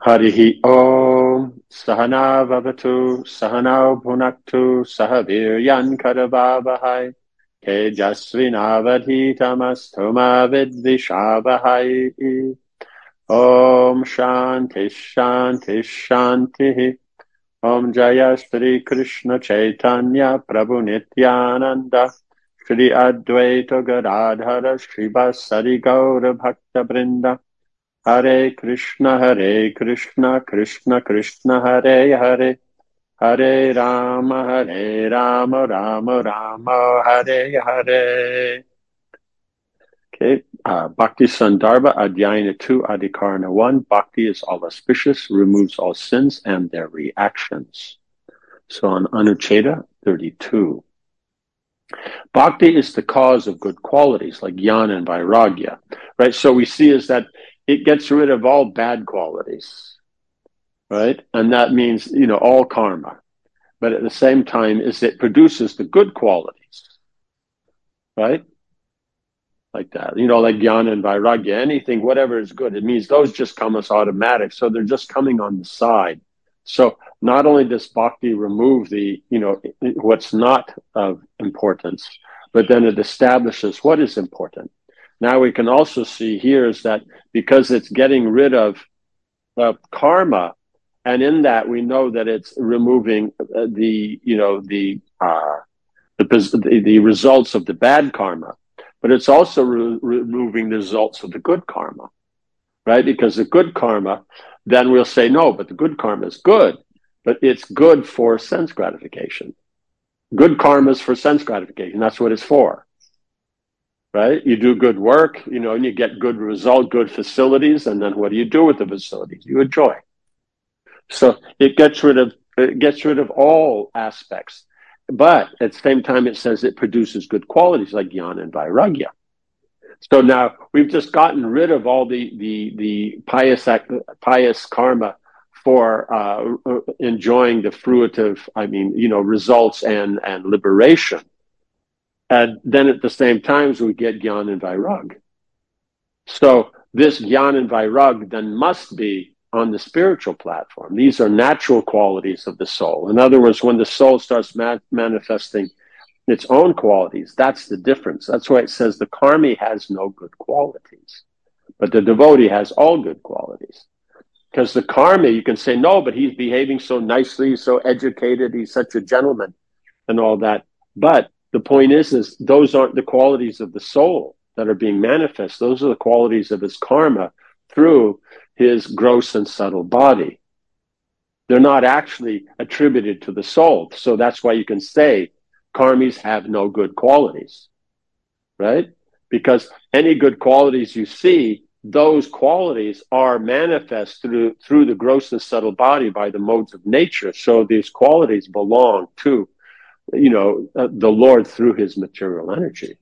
Harihi Om Sahana Vavatu Sahanao Bhunaktu Sahaviryan Karavavahai Tejasvinavadhitamastoma Vidvishavahai Om Shanti Shanti Shanti Om Jaya Shri Krishna Chaitanya Prabhu Nityananda Shri Advaita Gadadhara Shri Vasari Gaura Bhakta Brinda Hare Krishna Krishna Krishna Hare Hare Hare Rama Rama Hare Hare. Okay, Bhakti Sandarbha Adhyayana 2 Adhikarana 1. Bhakti is all auspicious, removes all sins and their reactions. So on Anucheta 32. Bhakti is the cause of good qualities like jnana and vairagya, right? So we see is that it gets rid of all bad qualities, right? And that means, all karma. But at the same time, is it produces the good qualities, right? Like that, like jnana and vairagya, anything, whatever is good. It means those just come as automatic. So they're just coming on the side. So not only does bhakti remove the, what's not of importance, but then it establishes what is important. Now we can also see here is that because it's getting rid of karma, and in that we know that it's removing the results of the bad karma, but it's also removing the results of the good karma, right? Because the good karma, then we'll say, no, but the good karma is good, but it's good for sense gratification. Good karma is for sense gratification. That's what it's for, right? You do good work, and you get good result, good facilities, and then what do you do with the facilities? You enjoy. So it gets rid of all aspects. But at the same time, it says it produces good qualities like jnana and vairagya. So now we've just gotten rid of all the pious karma for enjoying the fruitive, results and liberation. And then at the same time, we get jnana and vairag. So this jnana and vairag then must be on the spiritual platform. These are natural qualities of the soul. In other words, when the soul starts manifesting its own qualities, that's the difference. That's why it says the karmi has no good qualities, but the devotee has all good qualities. Because the karmi, you can say, no, but he's behaving so nicely, he's so educated, he's such a gentleman and all that. But the point is those aren't the qualities of the soul that are being manifest. Those are the qualities of his karma through his gross and subtle body. They're not actually attributed to the soul. So that's why you can say karmis have no good qualities, right? Because any good qualities you see, those qualities are manifest through the gross and subtle body by the modes of nature. So these qualities belong to, the Lord through his material energy.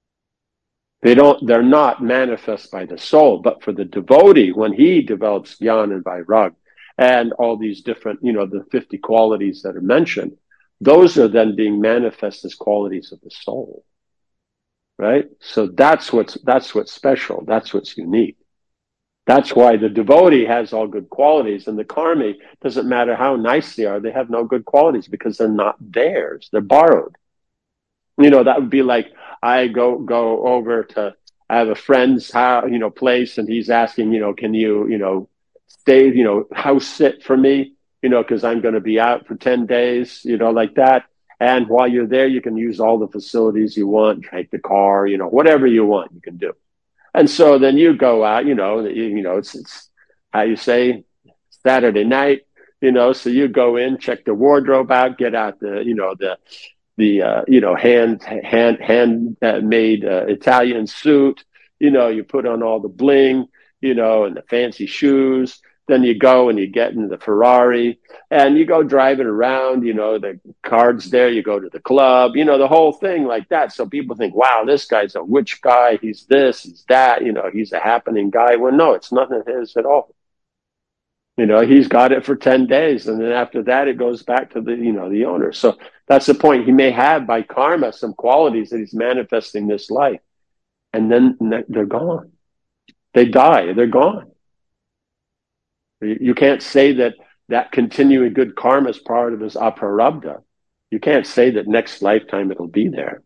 They're not manifest by the soul, but for the devotee, when he develops jnana and vairag and all these different, the 50 qualities that are mentioned, those are then being manifest as qualities of the soul, right? So that's what's special. That's what's unique. That's why the devotee has all good qualities, and the karmi, doesn't matter how nice they are, they have no good qualities because they're not theirs. They're borrowed. That would be like I go over to, I have a friend's house, place, and he's asking, can you, stay, house sit for me, because I'm going to be out for 10 days, like that. And while you're there, you can use all the facilities you want, take the car, whatever you want, you can do. And so then you go out, it's how you say Saturday night, so you go in, check the wardrobe out, get out hand made Italian suit, you put on all the bling, and the fancy shoes. Then you go and you get in the Ferrari and you go driving around, the cards there, you go to the club, the whole thing like that. So people think, wow, this guy's a witch guy. He's this, he's that, he's a happening guy. Well, no, it's nothing of his at all. He's got it for 10 days. And then after that, it goes back to the owner. So that's the point. He may have by karma some qualities that he's manifesting this life. And then they're gone. They die. They're gone. You can't say that continuing good karma is part of his aprarabdha. You can't say that next lifetime it'll be there.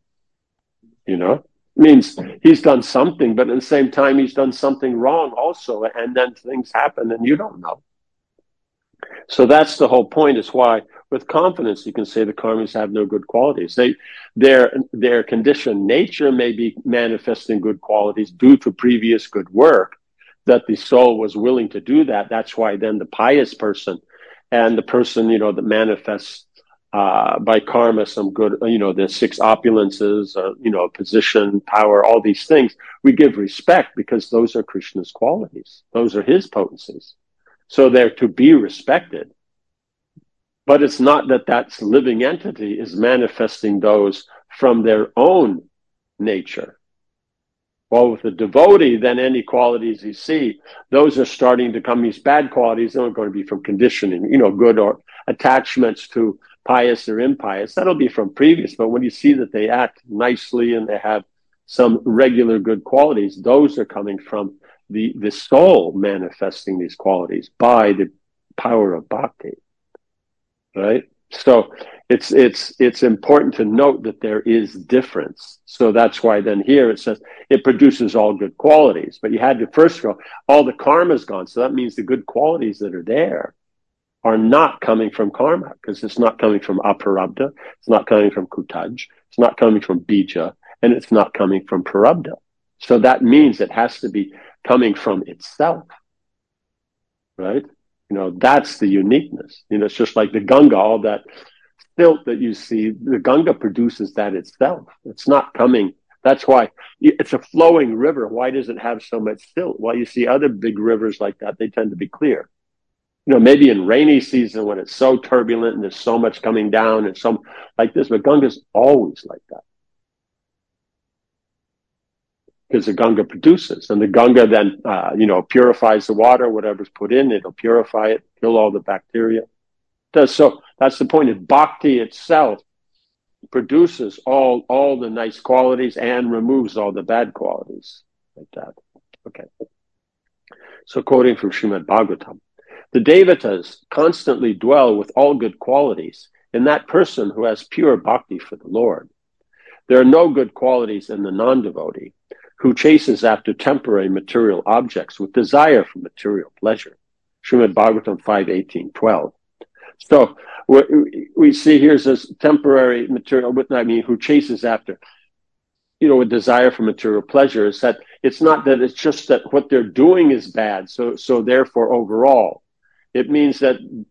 Means he's done something, but at the same time he's done something wrong also, and then things happen and you don't know. So that's the whole point, is why with confidence you can say the karmas have no good qualities. Their conditioned nature may be manifesting good qualities due to previous good work, that the soul was willing to do that. That's why then the pious person and the person, that manifests by karma some good, the six opulences, position, power, all these things, we give respect because those are Krishna's qualities. Those are his potencies. So they're to be respected. But it's not that living entity is manifesting those from their own nature. Well, with the devotee, then any qualities you see, those are starting to come, these bad qualities aren't going to be from conditioning, good or attachments to pious or impious. That'll be from previous. But when you see that they act nicely and they have some regular good qualities, those are coming from the soul manifesting these qualities by the power of bhakti. Right? So it's important to note that there is difference. So that's why then here it says it produces all good qualities. But you had to first go, all the karma's gone. So that means the good qualities that are there are not coming from karma, because it's not coming from aprarabdha, it's not coming from kutaj, it's not coming from bija, and it's not coming from prarabdha. So that means it has to be coming from itself. Right? That's the uniqueness. It's just like the Ganga, all that silt that you see, the Ganga produces that itself. It's not coming. That's why it's a flowing river. Why does it have so much silt? Well, you see other big rivers like that, they tend to be clear. Maybe in rainy season when it's so turbulent and there's so much coming down and some like this, but Ganga's always like that. Because the Ganga produces, and the Ganga then, purifies the water, whatever's put in, it'll purify it, kill all the bacteria. So that's the point. Is bhakti itself produces all the nice qualities and removes all the bad qualities, like that. Okay. So quoting from Srimad Bhagavatam, the devatas constantly dwell with all good qualities in that person who has pure bhakti for the Lord. There are no good qualities in the non-devotee, who chases after temporary material objects with desire for material pleasure. Srimad Bhagavatam 5:18-12. So we see here's this temporary material, who chases after, with desire for material pleasure, is that it's not that it's just that what they're doing is bad. So therefore overall, it means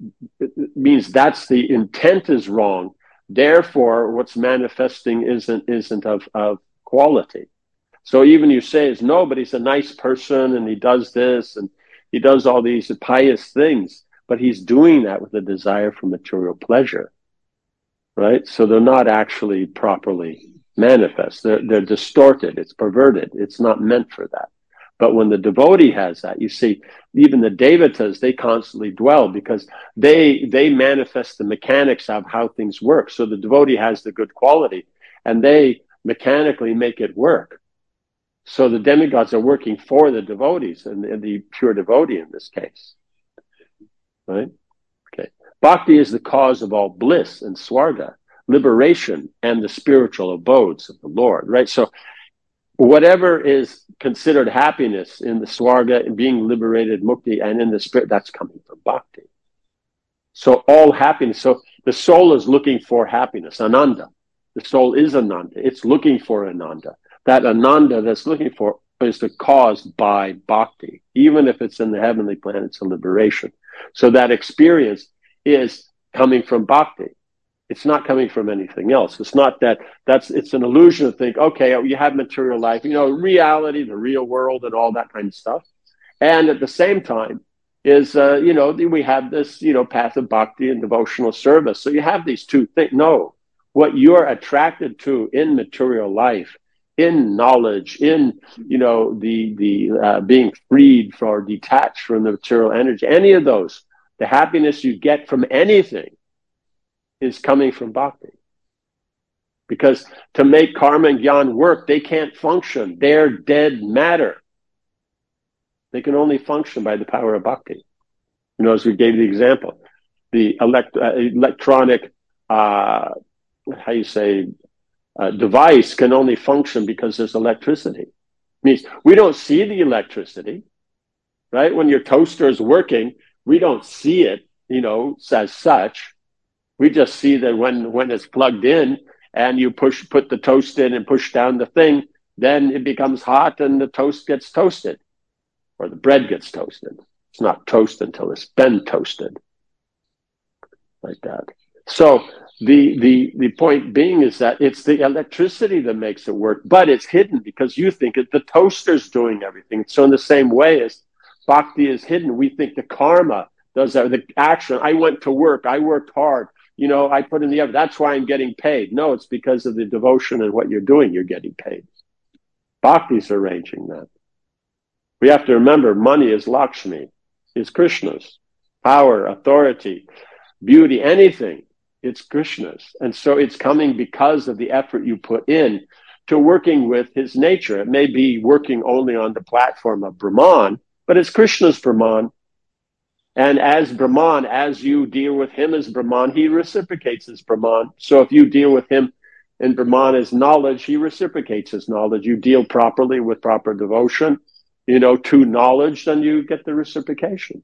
that's the intent is wrong. Therefore, what's manifesting isn't of quality. So even you say it's no, but he's a nice person and he does this and he does all these pious things, but he's doing that with a desire for material pleasure, right? So they're not actually properly manifest. They're distorted. It's perverted. It's not meant for that. But when the devotee has that, you see, even the devatas, they constantly dwell because they manifest the mechanics of how things work. So the devotee has the good quality and they mechanically make it work. So the demigods are working for the devotees and the pure devotee in this case. Right? Okay. Bhakti is the cause of all bliss and swarga, liberation, and the spiritual abodes of the Lord. Right? So whatever is considered happiness in the swarga and being liberated, mukti, and in the spirit, that's coming from bhakti. So all happiness. So the soul is looking for happiness, ananda. The soul is ananda. It's looking for ananda. That ananda that's looking for is caused by bhakti. Even if it's in the heavenly planets of liberation. So that experience is coming from bhakti. It's not coming from anything else. It's not it's an illusion to think, okay, you have material life, reality, the real world and all that kind of stuff. And at the same time is, we have this, path of bhakti and devotional service. So you have these two things. No, what you're attracted to in material life, in knowledge, in, the being freed or detached from the material energy, any of those, the happiness you get from anything is coming from bhakti. Because to make karma and jnana work, they can't function. They're dead matter. They can only function by the power of bhakti. As we gave the example, the electronic, device can only function because there's electricity. It means we don't see the electricity, right? When your toaster is working, we don't see it, as such. We just see that when it's plugged in and you put the toast in and push down the thing, then it becomes hot and the toast gets toasted, or the bread gets toasted. It's not toast until it's been toasted, like that. So the point being is that it's the electricity that makes it work, but it's hidden because you think the toaster's doing everything. So in the same way as bhakti is hidden, we think the karma does that, the action. I went to work, I worked hard, I put in the effort. That's why I'm getting paid. No, it's because of the devotion and what you're doing, you're getting paid. Bhakti's arranging that. We have to remember money is Lakshmi, is Krishna's. Power, authority, beauty, anything, it's Krishna's. And so it's coming because of the effort you put in to working with his nature. It may be working only on the platform of Brahman, but it's Krishna's Brahman. And as Brahman, as you deal with him as Brahman, he reciprocates as Brahman. So if you deal with him in Brahman as knowledge, he reciprocates his knowledge. You deal properly with proper devotion, to knowledge, then you get the reciprocation.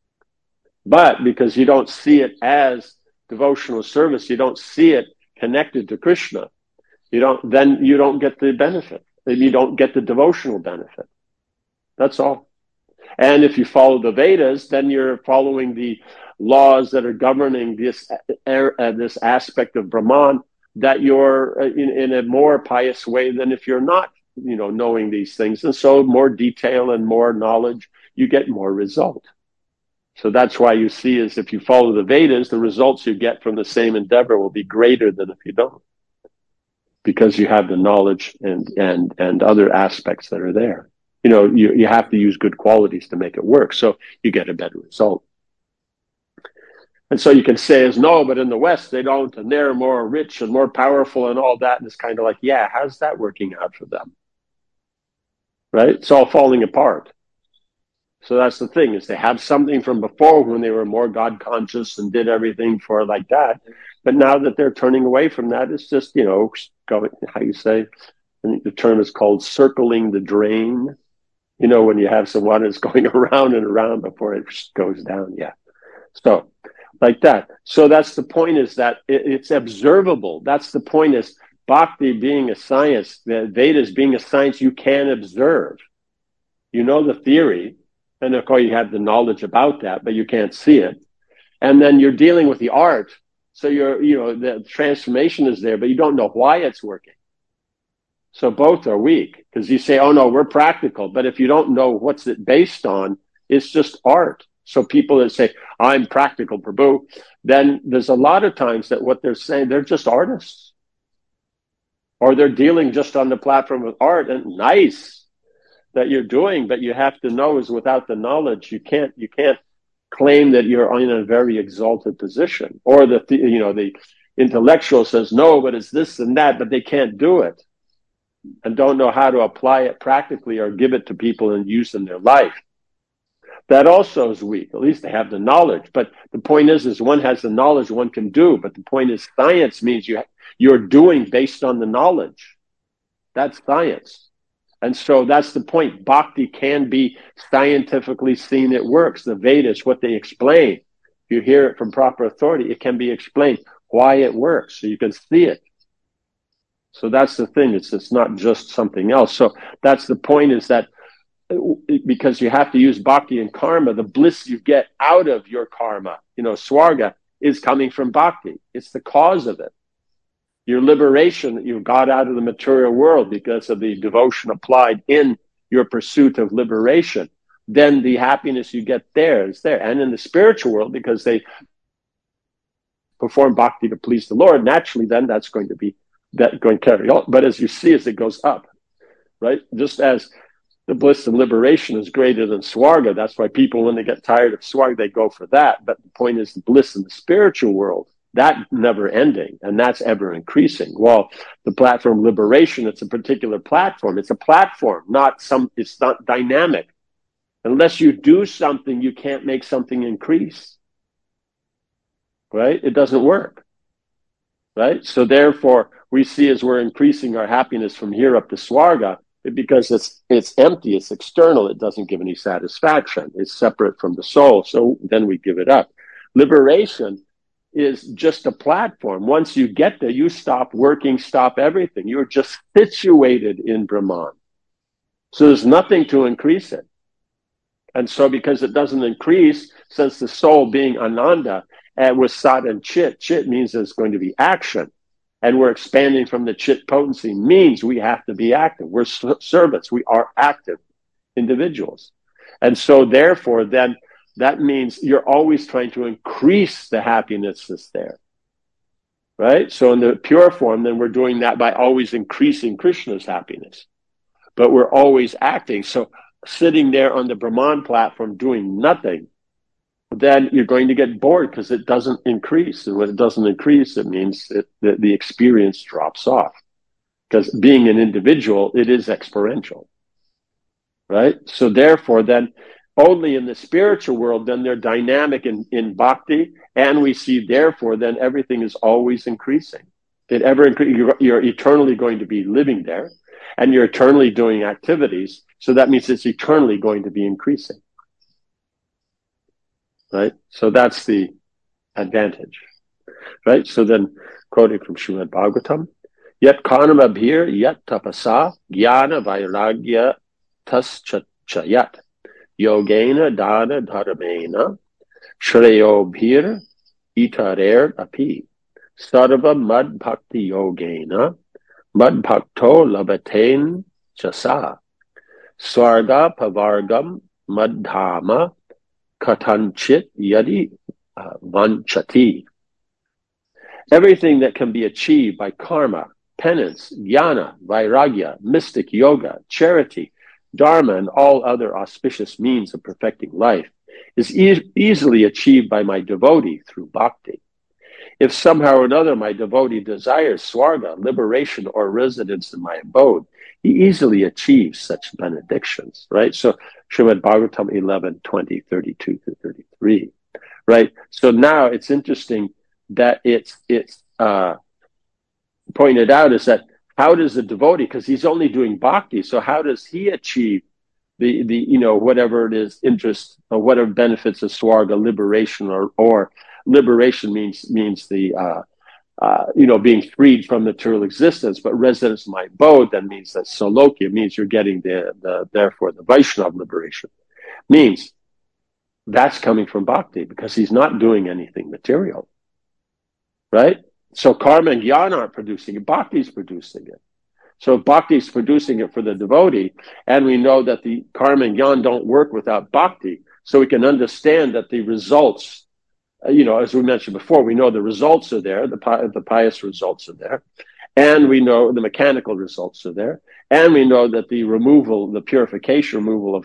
But because you don't see it as devotional service, you don't see it connected to Krishna, you don't get the benefit. You don't get the devotional benefit. That's all. And if you follow the Vedas, then you're following the laws that are governing this aspect of Brahman, that you're in a more pious way than if you're not, knowing these things. And so more detail and more knowledge, you get more result. So that's why you see is if you follow the Vedas, the results you get from the same endeavor will be greater than if you don't, because you have the knowledge and other aspects that are there. You have to use good qualities to make it work, so you get a better result. And so you can say no, but in the West they don't, and they're more rich and more powerful and all that, and it's kind of like, yeah, how's that working out for them? Right? It's all falling apart. So that's the thing, is they have something from before when they were more God conscious and did everything for like that. But now that they're turning away from that, it's just, going, how you say, I think the term is called circling the drain. When you have some water that's going around and around before it goes down. Yeah. So like that. So that's the point, is that it's observable. That's the point, is bhakti being a science, the Vedas being a science you can observe. The theory, and of course you have the knowledge about that, but you can't see it. And then you're dealing with the art. So the transformation is there, but you don't know why it's working. So both are weak, because you say, oh no, we're practical. But if you don't know what's it based on, it's just art. So people that say, I'm practical, Prabhu, then there's a lot of times that what they're saying, they're just artists. Or they're dealing just on the platform of art, and nice that you're doing, but you have to know is without the knowledge, you can't claim that you're in a very exalted position. Or the intellectual says, no, but it's this and that, but they can't do it, and don't know how to apply it practically or give it to people and use in their life. That also is weak. At least they have the knowledge. But the point is one has the knowledge, one can do. But the point is, science means you're doing based on the knowledge. That's science. And so that's the point. Bhakti can be scientifically seen. It works. The Vedas, what they explain, if you hear it from proper authority, it can be explained why it works, so you can see it. So that's the thing. It's not just something else. So that's the point, is that because you have to use bhakti and karma, the bliss you get out of your karma, swarga, is coming from bhakti. It's the cause of it. Your liberation that you got out of the material world because of the devotion applied in your pursuit of liberation, then the happiness you get there is there. And in the spiritual world, because they perform bhakti to please the Lord, naturally then that's going to carry on. But as you see, as it goes up, right? Just as the bliss and liberation is greater than swarga, that's why people, when they get tired of swarga, they go for that. But the point is, the bliss in the spiritual world, that never ending, and that's ever increasing. Well, the platform liberation, it's a particular platform. It's a platform, it's not dynamic. Unless you do something, you can't make something increase, right? It doesn't work, right? So therefore, we see as we're increasing our happiness from here up to Swarga, because it's empty, it's external, it doesn't give any satisfaction. It's separate from the soul, so then we give it up. Liberation is just a platform. Once you get there, you stop working, stop everything. You're just situated in Brahman. So there's nothing to increase it. And so because it doesn't increase, since the soul being Ananda, and with Sat and Chit, Chit means there's going to be action. And we're expanding from the Chit potency, means we have to be active. We're servants. We are active individuals. And so therefore, then that means you're always trying to increase the happiness that's there. Right? So in the pure form, then we're doing that by always increasing Krishna's happiness. But we're always acting. So sitting there on the Brahman platform doing nothing, then you're going to get bored because it doesn't increase. And when it doesn't increase, it means that the experience drops off. Because being an individual, it is experiential. Right? So therefore, then only in the spiritual world, then they're dynamic in bhakti, and we see therefore then everything is always increasing. You're eternally going to be living there, and you're eternally doing activities, so that means it's eternally going to be increasing. Right? So that's the advantage. Right? So then, quoting from Srimad Bhagavatam, Yat karmabhir yat tapasa jnana vairagya tas chayat yogena dana dharmena shreyobhir itarer api sarva mad bhakti yogena mad bhakto labaten chasa swarga pavargam madhama katanchit yadi vanchati. Everything that can be achieved by karma, penance, jnana, vairagya, mystic yoga, charity, dharma, and all other auspicious means of perfecting life is easily achieved by my devotee through bhakti. If somehow or another my devotee desires swarga, liberation, or residence in my abode, he easily achieves such benedictions, right? So Srimad Bhagavatam 11, 20, 32 to 33, right? So now it's interesting that it's pointed out is that how does the devotee, because he's only doing bhakti, so how does he achieve the whatever it is, interest or whatever benefits of swarga, liberation, or liberation means the being freed from material existence, but residence in my abode then means that Salokya means you're getting therefore the Vaishnav liberation. Means that's coming from bhakti because he's not doing anything material. Right? So karma and jnana aren't producing it, bhakti is producing it. So if bhakti is producing it for the devotee, and we know that the karma and jnana don't work without bhakti, so we can understand that the results, as we mentioned before, we know the results are there, the pious results are there, and we know the mechanical results are there, and we know that the purification removal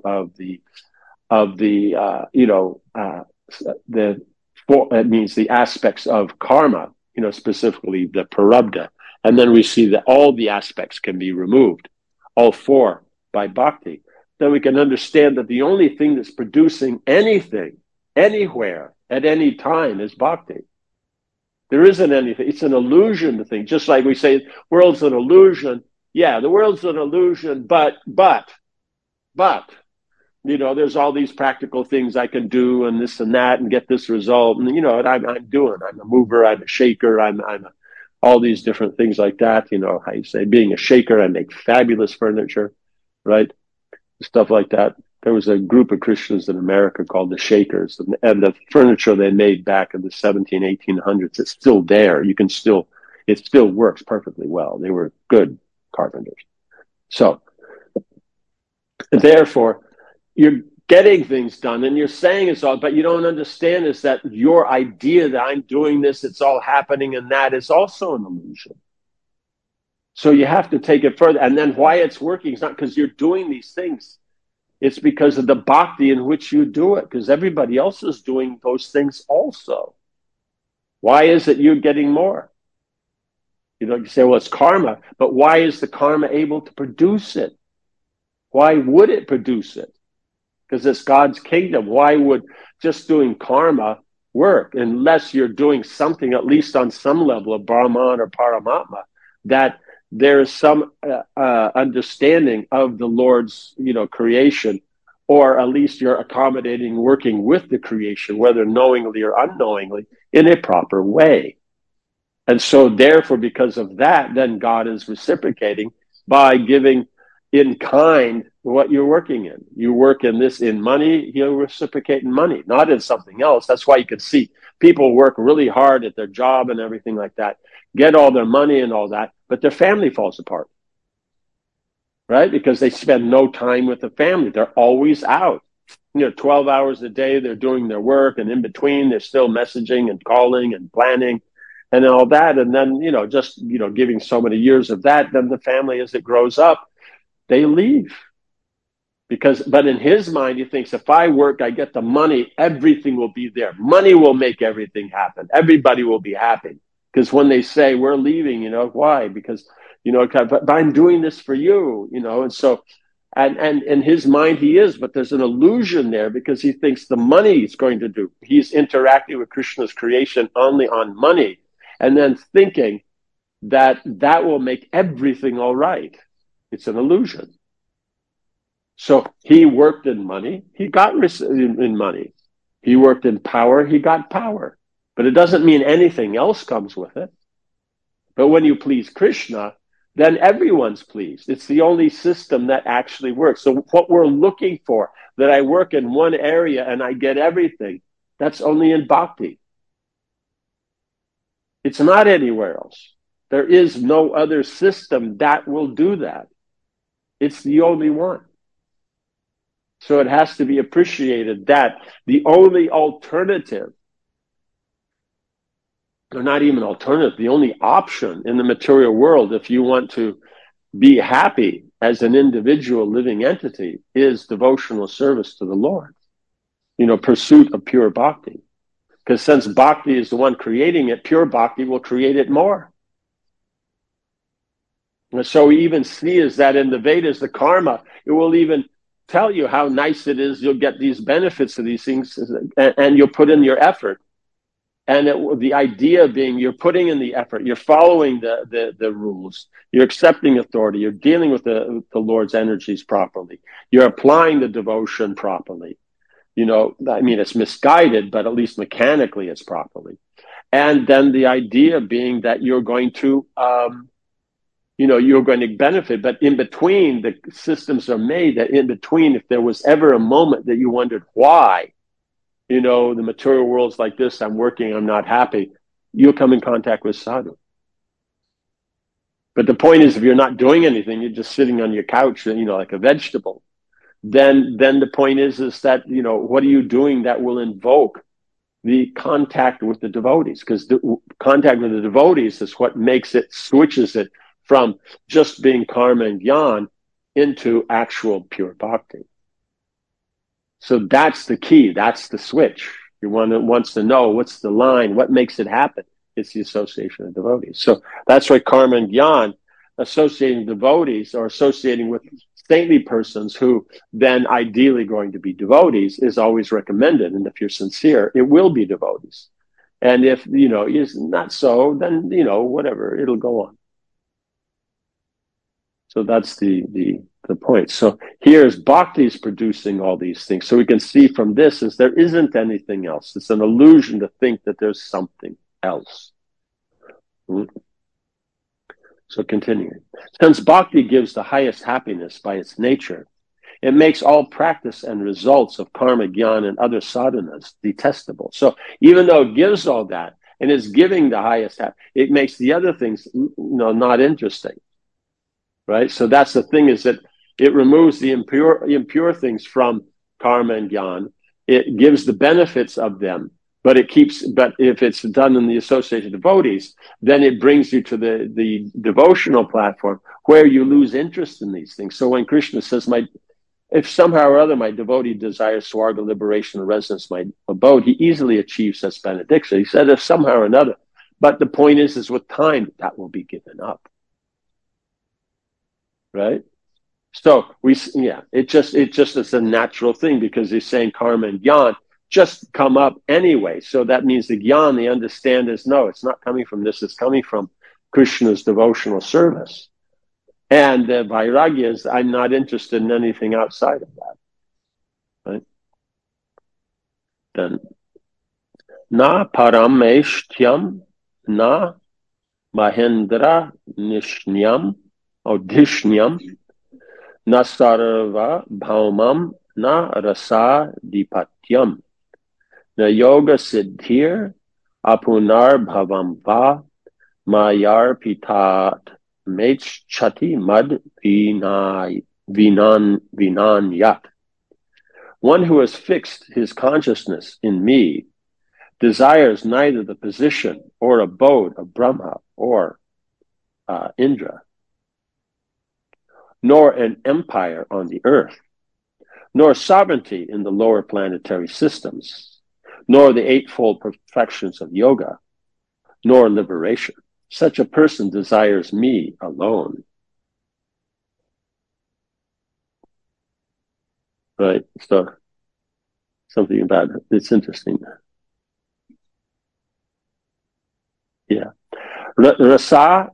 it means the aspects of karma, specifically the prarabdha. And then we see that all the aspects can be removed, all four, by bhakti. Then we can understand that the only thing that's producing anything, anywhere, at any time is bhakti. There isn't anything. It's an illusion, the thing. Just like we say, world's an illusion. Yeah, the world's an illusion, but, there's all these practical things I can do and this and that and get this result. And, I'm doing. I'm a mover. I'm a shaker. I'm all these different things like that. How you say, being a shaker, I make fabulous furniture, right? Stuff like that. There was a group of Christians in America called the Shakers, and the furniture they made back in the 1800s, it's still there. It still works perfectly well. They were good carpenters. So, therefore, you're getting things done and you're saying it's all, but you don't understand is that your idea that I'm doing this, it's all happening, and that is also an illusion. So you have to take it further. And then why it's working is not because you're doing these things. It's because of the bhakti in which you do it, because everybody else is doing those things also. Why is it you're getting more? You say, well, it's karma, but why is the karma able to produce it? Why would it produce it? because it's God's kingdom. Why would just doing karma work unless you're doing something, at least on some level of Brahman or Paramatma, that there is some understanding of the Lord's, creation, or at least you're accommodating, working with the creation, whether knowingly or unknowingly, in a proper way. And so therefore, because of that, then God is reciprocating by giving in kind what you're working in. You work in this in money, he'll reciprocate in money, not in something else. That's why you can see people work really hard at their job and everything like that, get all their money and all that, but their family falls apart, right? Because they spend no time with the family. They're always out. 12 hours a day, they're doing their work, and in between, they're still messaging and calling and planning and all that. And then, giving so many years of that, then the family, as it grows up, they leave. But in his mind, he thinks, if I work, I get the money, everything will be there. Money will make everything happen. Everybody will be happy. Because when they say, we're leaving, why? Because, but I'm doing this for you, and so, and in his mind he is, but there's an illusion there because he thinks the money is going to do. He's interacting with Krishna's creation only on money, and then thinking that will make everything all right. It's an illusion. So he worked in money, he got in money. He worked in power, he got power. But it doesn't mean anything else comes with it. But when you please Krishna, then everyone's pleased. It's the only system that actually works. So what we're looking for, that I work in one area and I get everything, that's only in bhakti. It's not anywhere else. There is no other system that will do that. It's the only one. So it has to be appreciated that the only alternative, or not even alternative, the only option in the material world, if you want to be happy as an individual living entity, is devotional service to the Lord. Pursuit of pure bhakti. Because since bhakti is the one creating it, pure bhakti will create it more. And so we even see is that in the Vedas, the karma, it will even tell you how nice it is. You'll get these benefits of these things, and you'll put in your effort. And the idea being you're putting in the effort, you're following the rules, you're accepting authority, you're dealing with the Lord's energies properly, you're applying the devotion properly. It's misguided, but at least mechanically it's properly. And then the idea being that you're going to, you're going to benefit. But in between, the systems are made that in between, if there was ever a moment that you wondered why, the material world's like this, I'm working, I'm not happy, you'll come in contact with sadhu. But the point is, if you're not doing anything, you're just sitting on your couch, like a vegetable, then the point is that, what are you doing that will invoke the contact with the devotees? Because the contact with the devotees is what switches it from just being karma and gyan into actual pure bhakti. So that's the key. That's the switch. You're one that wants to know what's the line, what makes it happen. It's the association of devotees. So that's why karma and gyan, associating devotees or associating with saintly persons who then ideally going to be devotees is always recommended. And if you're sincere, it will be devotees. And if, is not so, then, whatever, it'll go on. So that's the point. So here's bhakti is producing all these things. So we can see from this is there isn't anything else. It's an illusion to think that there's something else. So continuing. Since bhakti gives the highest happiness by its nature, it makes all practice and results of karma, jnana, and other sadhanas detestable. So even though it gives all that and is giving the highest happiness, it makes the other things not interesting. Right? So that's the thing, is that it removes the impure things from karma and jnana. It gives the benefits of them, but if it's done in the associated devotees, then it brings you to the devotional platform where you lose interest in these things. So when Krishna says, if somehow or other my devotee desires swarga, liberation, or residence my abode, he easily achieves such benediction. He said, if somehow or another. But the point is with time, that will be given up. Right? So it just is a natural thing because he's saying karma and gyan just come up anyway. So that means the gyan, they understand is no, it's not coming from this, it's coming from Krishna's devotional service. And the vairagya is, I'm not interested in anything outside of that. Right? Then, na parameshtyam, na mahendra nishnyam, or dishnyam, na sarva bhaumam, na rasa dipatyam, na yoga siddhir, apunar bhavam va, mayar pitat mechchati mad vinan yat. One who has fixed his consciousness in me desires neither the position or abode of Brahma or Indra, nor an empire on the earth, nor sovereignty in the lower planetary systems, nor the eightfold perfections of yoga, nor liberation. Such a person desires me alone. Right? So, something about it. It's interesting. Yeah. Rasa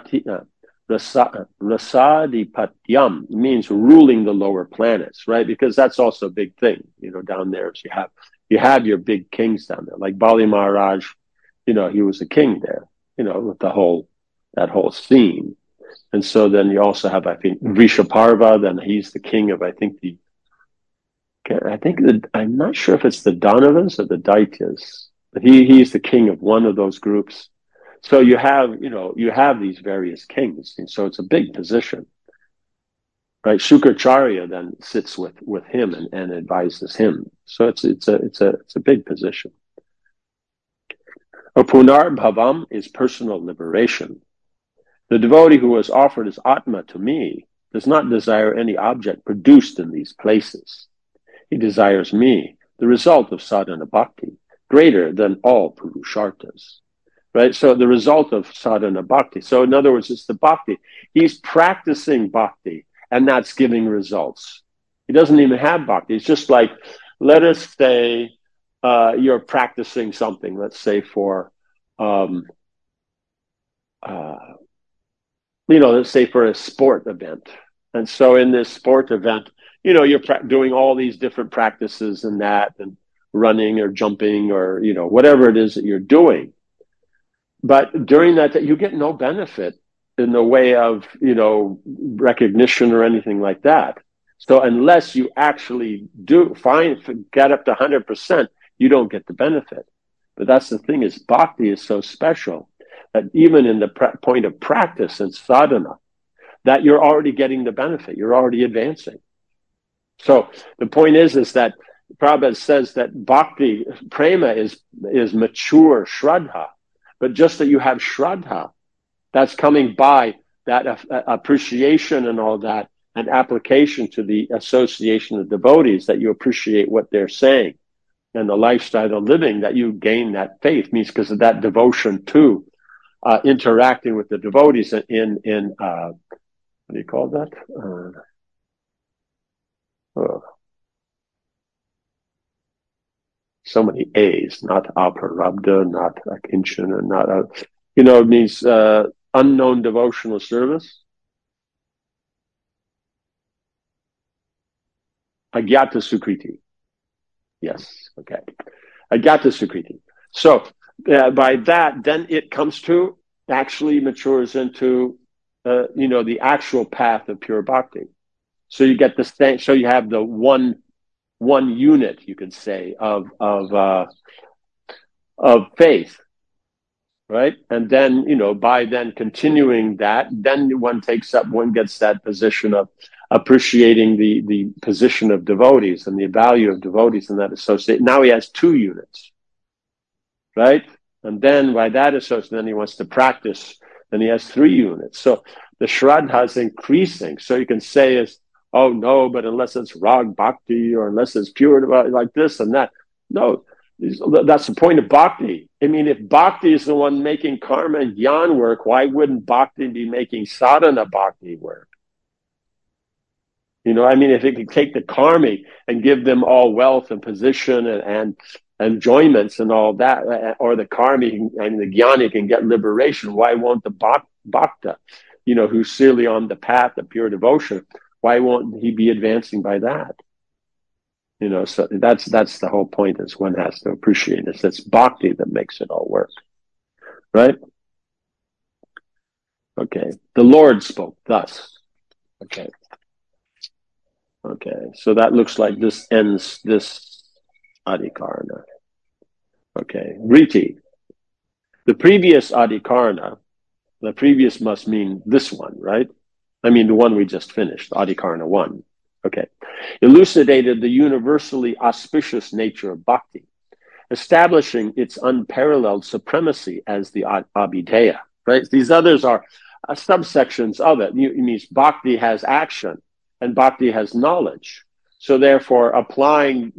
Dipatyam means ruling the lower planets, right? Because that's also a big thing, down there. So you have your big kings down there, like Bali Maharaj, he was a king there, with that whole scene. And so then you also have, I think, Vrishaparva, then he's the king of, I'm not sure if it's the Danavas or the Daityas, but he's the king of one of those groups. So you have these various kings, and so it's a big position, right? Shukracharya then sits with him and advises him. So it's a big position. Punar bhavam is personal liberation. The devotee who has offered his atma to me does not desire any object produced in these places. He desires me, the result of sadhana bhakti, greater than all purusharthas. Right? So the result of sadhana bhakti. So in other words, it's the bhakti. He's practicing bhakti, and that's giving results. He doesn't even have bhakti. It's just like, let us say you're practicing something, let's say for, let's say for a sport event. And so in this sport event, you're doing all these different practices and running or jumping or, whatever it is that you're doing. But during that, you get no benefit in the way of, recognition or anything like that. So unless you actually get up to 100%, you don't get the benefit. But that's the thing, is bhakti is so special that even in the point of practice and sadhana, that you're already getting the benefit. You're already advancing. So the point is that Prabhupada says that bhakti, prema is mature shraddha. But just that you have shraddha, that's coming by that appreciation and all that, and application to the association of devotees, that you appreciate what they're saying and the lifestyle of living, that you gain that faith, means because of that devotion to interacting with the devotees in what do you call that? So many A's, not aparabda, not akinchana, not it means unknown devotional service. Agyata Sukriti. Yes, okay. Agyata Sukriti. So by that, then it comes to, actually matures into, the actual path of pure bhakti. So you get the same, so you have the one unit, you could say, of faith, right? And then, by then continuing that, then one gets that position of appreciating the position of devotees and the value of devotees in that associate. Now he has 2 units, right? And then by that association, then he wants to practice, then he has 3 units. So the shraddha is increasing. So you can say is, oh no, but unless it's rag bhakti or unless it's pure like this and that. No, that's the point of bhakti. I mean, if bhakti is the one making karma and gyan work, why wouldn't bhakti be making sadhana bhakti work? You know, I mean, if it could take the karmi and give them all wealth and position and enjoyments and all that, or the karmi and the jnani can get liberation, why won't the bhakta, you know, who's clearly on the path of pure devotion, why won't he be advancing by that? You know, so that's the whole point, is one has to appreciate it. It's bhakti that makes it all work, right? Okay. The Lord spoke thus. Okay. Okay. So that looks like this ends this Adhikarana. Okay. Riti. The previous Adhikarana, the previous must mean this one, right? I mean, the one we just finished, Adhikarana 1. Okay. Elucidated the universally auspicious nature of bhakti, establishing its unparalleled supremacy as the abhideya, right? These others are subsections of it. It means bhakti has action and bhakti has knowledge. So therefore, applying,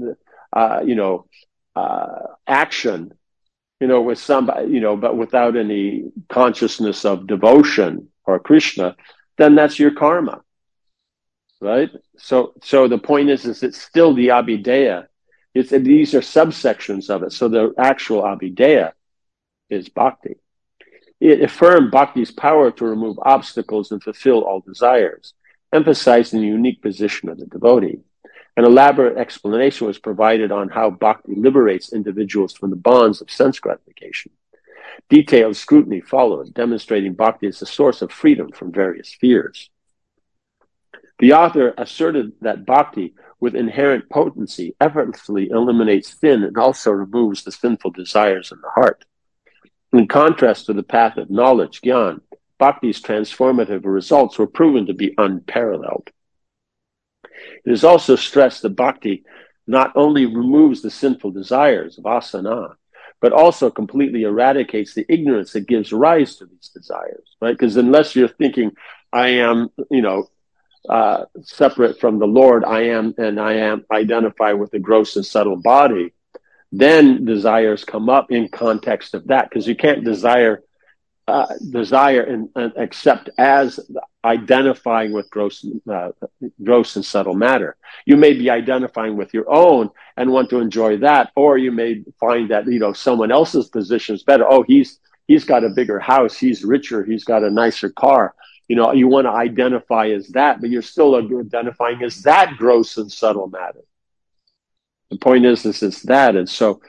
action, with somebody, but without any consciousness of devotion or Krishna, then that's your karma, right? So the point is it's still the abhideya. These are subsections of it. So the actual abhideya is bhakti. It affirmed bhakti's power to remove obstacles and fulfill all desires, emphasizing the unique position of the devotee. An elaborate explanation was provided on how bhakti liberates individuals from the bonds of sense gratification. Detailed scrutiny followed, demonstrating bhakti as a source of freedom from various fears. The author asserted that bhakti, with inherent potency, effortlessly eliminates sin and also removes the sinful desires in the heart. In contrast to the path of knowledge, jnana, bhakti's transformative results were proven to be unparalleled. It is also stressed that bhakti not only removes the sinful desires, vasana, but also completely eradicates the ignorance that gives rise to these desires, right? Because unless you're thinking, I am, separate from the Lord, I am identify with the gross and subtle body, then desires come up in context of that, because you can't desire and accept as identifying with gross and subtle matter. You may be identifying with your own and want to enjoy that, or you may find that someone else's position is better. Oh, he's got a bigger house, he's richer, he's got a nicer car. You want to identify as that, but you're still identifying as that gross and subtle matter. The point is it's that, and so.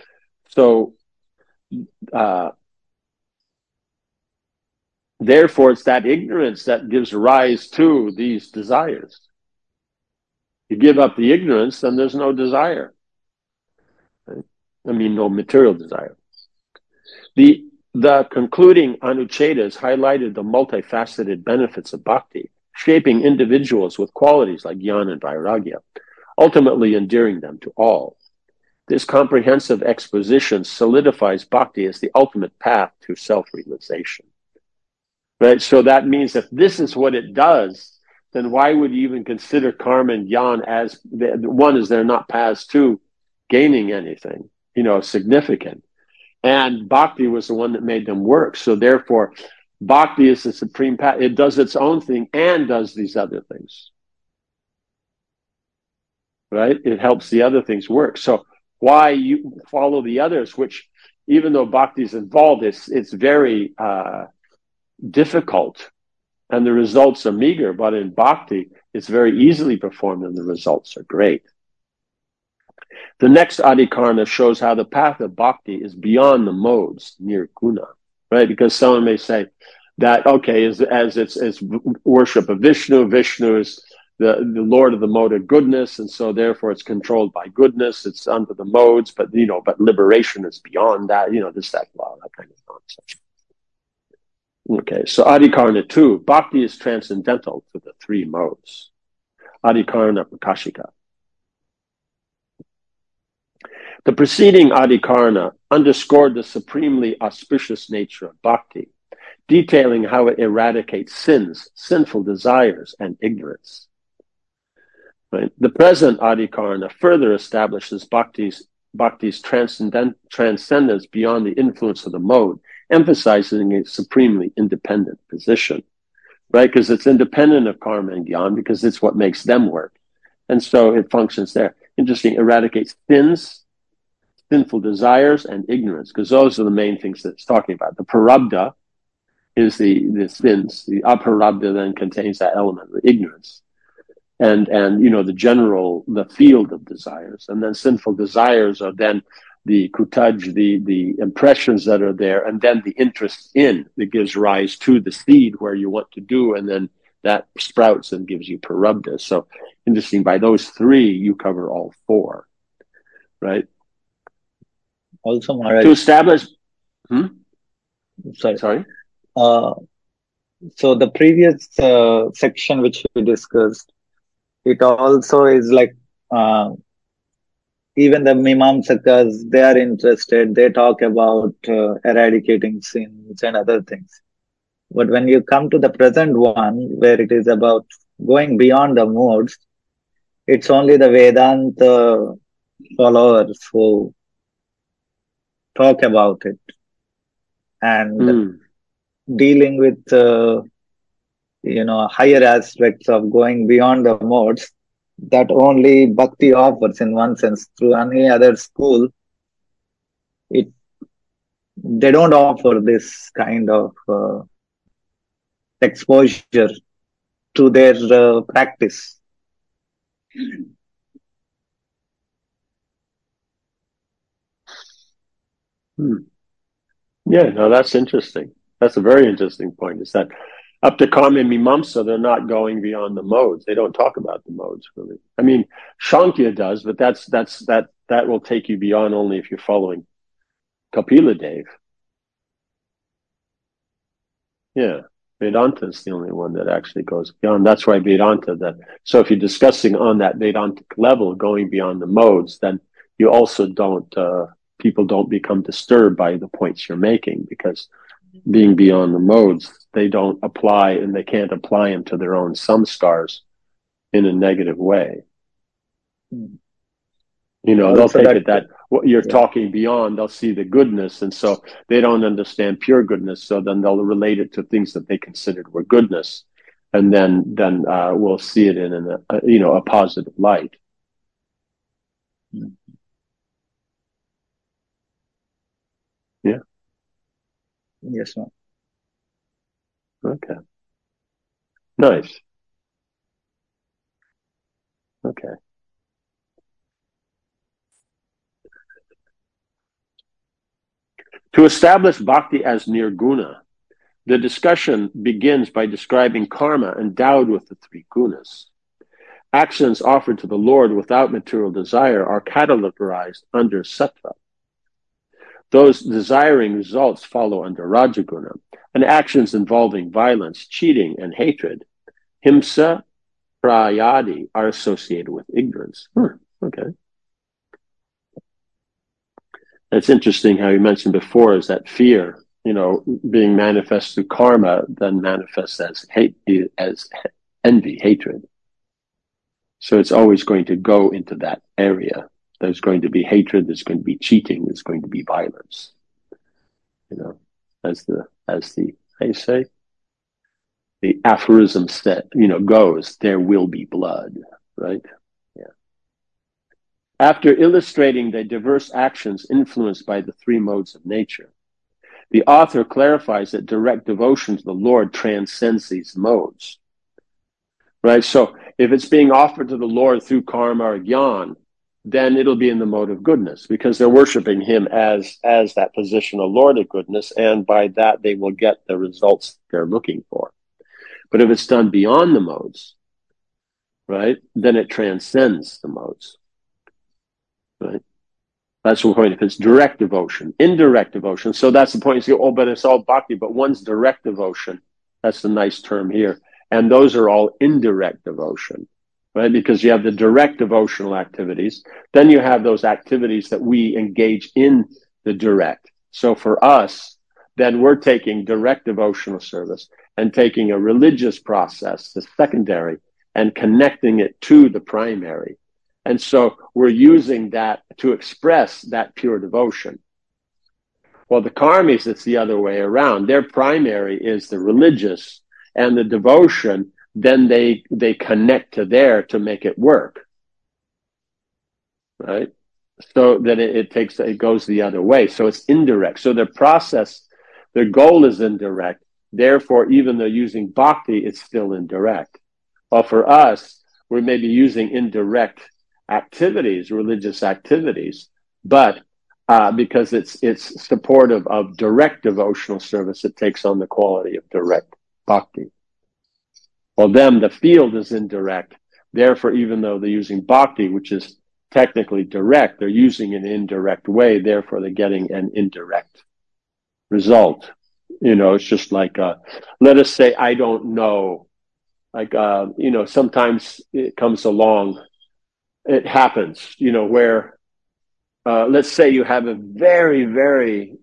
Therefore, it's that ignorance that gives rise to these desires. You give up the ignorance, then there's no desire. Right? I mean, no material desire. The concluding Anuchedas highlighted the multifaceted benefits of bhakti, shaping individuals with qualities like jnana and vairagya, ultimately endearing them to all. This comprehensive exposition solidifies bhakti as the ultimate path to self-realization. Right? So that means if this is what it does, then why would you even consider karma and jnana as one, is they're not paths to gaining anything, significant. And bhakti was the one that made them work. So therefore, bhakti is the supreme path. It does its own thing and does these other things. Right? It helps the other things work. So why you follow the others, which even though bhakti is involved, it's very difficult and the results are meager, but in bhakti it's very easily performed and the results are great. The next adhikarana shows how the path of bhakti is beyond the modes, nirguna, right? Because someone may say that, okay, as it's worship of Vishnu is the Lord of the mode of goodness, and so therefore it's controlled by goodness, it's under the modes, but liberation is beyond that, this, that, blah, that kind of nonsense. Okay, so Adhikarana 2, bhakti is transcendental to the three modes. Adhikarana Prakashika. The preceding Adhikarana underscored the supremely auspicious nature of bhakti, detailing how it eradicates sins, sinful desires, and ignorance. Right? The present Adhikarana further establishes bhakti's transcendence beyond the influence of the mode, emphasizing a supremely independent position, right? Because it's independent of karma and jnana, because it's what makes them work. And so it functions there. Interesting, eradicates sins, sinful desires, and ignorance, because those are the main things that it's talking about. The prarabdha is the sins. The aparabdha then contains that element, the ignorance. And the field of desires. And then sinful desires are then the kutaj, the impressions that are there, and then the interest in that gives rise to the seed where you want to do, and then that sprouts and gives you prarabdha. So interesting, by those three, you cover all four, right? Also, Maharaj, To establish... sorry. Sorry? So the previous section which we discussed, it also is like even the Mimamsakas, they are interested. They talk about eradicating sins and other things. But when you come to the present one, where it is about going beyond the modes, it's only the Vedanta followers who talk about it. And dealing with, higher aspects of going beyond the modes, that only Bhakti offers in one sense. Through any other school, they don't offer this kind of exposure to their practice. Yeah, no, that's interesting. That's a very interesting point, is that up to Karma and Mimamsa, they're not going beyond the modes. They don't talk about the modes, really. I mean, Shankya does, but that will take you beyond only if you're following Kapila Dev. Yeah, Vedanta is the only one that actually goes beyond. That's why Vedanta, so if you're discussing on that Vedantic level, going beyond the modes, then you also people don't become disturbed by the points you're making, because being beyond the modes, they don't apply, and they can't apply them to their own samskars in a negative way. They'll take it that what you're talking beyond, they'll see the goodness, and so they don't understand pure goodness, so then they'll relate it to things that they considered were goodness, and then we'll see it in a positive light. Yeah. Yes, ma'am. Okay. Nice. Okay. To establish bhakti as nirguna, the discussion begins by describing karma endowed with the three gunas. Actions offered to the Lord without material desire are categorized under sattva. Those desiring results follow under rajaguna, and actions involving violence, cheating, and hatred, himsa, prayadi, are associated with ignorance. Okay. It's interesting how you mentioned before is that fear, being manifest through karma, then manifests as hate, as envy, hatred. So it's always going to go into that area. There's going to be hatred, there's going to be cheating, there's going to be violence. As the how you say, the aphorism goes, there will be blood, right? Yeah. After illustrating the diverse actions influenced by the three modes of nature, the author clarifies that direct devotion to the Lord transcends these modes. Right? So if it's being offered to the Lord through karma or jnana, then it'll be in the mode of goodness, because they're worshiping him as that positional Lord of goodness, and by that they will get the results they're looking for. But if it's done beyond the modes, right, then it transcends the modes. Right? That's the point. If it's direct devotion, indirect devotion, so that's the point. You say, but it's all bhakti, but one's direct devotion. That's the nice term here. And those are all indirect devotion, right? Because you have the direct devotional activities. Then you have those activities that we engage in the direct. So for us, then we're taking direct devotional service and taking a religious process, the secondary, and connecting it to the primary. And so we're using that to express that pure devotion. Well, the karmis, it's the other way around. Their primary is the religious, and the devotion, then they connect to there to make it work. right? So that it goes the other way. So it's indirect. So their process, their goal is indirect. Therefore, even though using bhakti, it's still indirect. Well, for us, we may be using indirect activities, religious activities, but because it's supportive of direct devotional service, it takes on the quality of direct bhakti. Well, the field is indirect. Therefore, even though they're using bhakti, which is technically direct, they're using an indirect way. Therefore, they're getting an indirect result. It's just like, let us say, I don't know, like, sometimes it comes along, it happens, where, let's say you have a very, very,